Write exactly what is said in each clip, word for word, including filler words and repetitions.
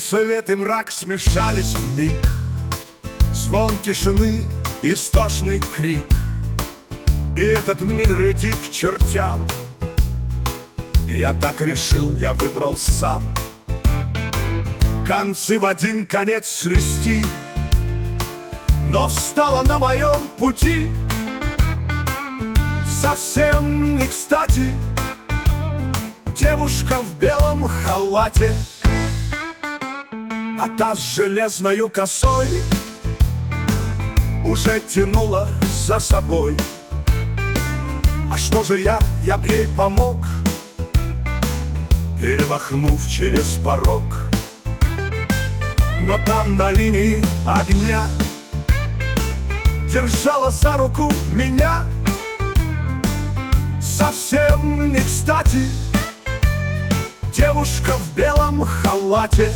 Свет и мрак смешались в миг, звон тишины, истошный крик. И этот мир иди к чертям. Я так решил, я выбрал сам. Концы в один конец свести, но встала на моем пути совсем не кстати девушка в белом халате. А та с железною косой уже тянула за собой. А что же я, я б ей помог, перемахнув через порог. Но там на линии огня держала за руку меня совсем не кстати девушка в белом халате.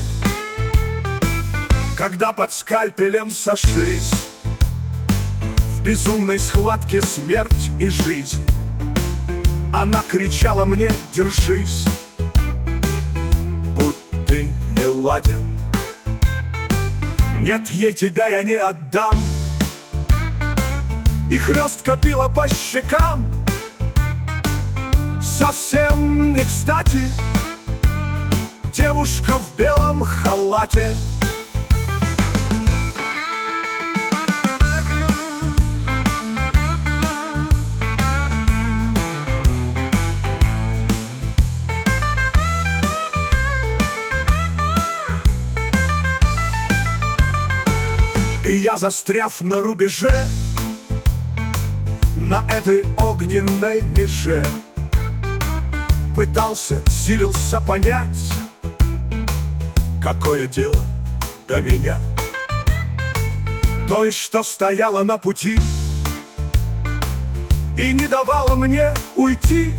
Когда под скальпелем сошлись в безумной схватке смерть и жизнь, она кричала мне: держись, будь ты не ладен. Нет, ей тебя я не отдам. И хлестко била по щекам совсем не кстати девушка в белом халате. И я, застряв на рубеже, на этой огненной меже, пытался, силился понять, какое дело до меня. Той, что стояла на пути и не давала мне уйти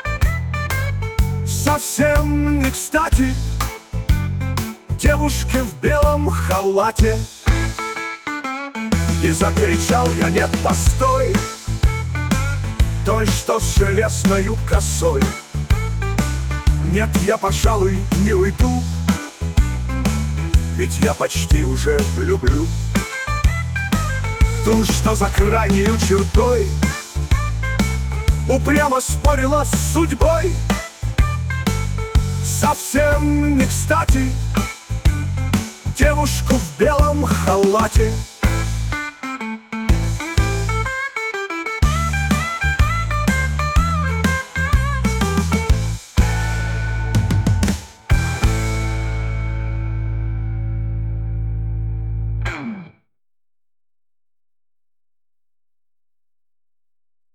совсем не кстати девушке в белом халате. И закричал я: нет, постой, той, что с железною косой. Нет, я, пожалуй, не уйду, ведь я почти уже люблю ту, что за крайнею чертой упрямо спорила с судьбой. Совсем не кстати девушку в белом халате.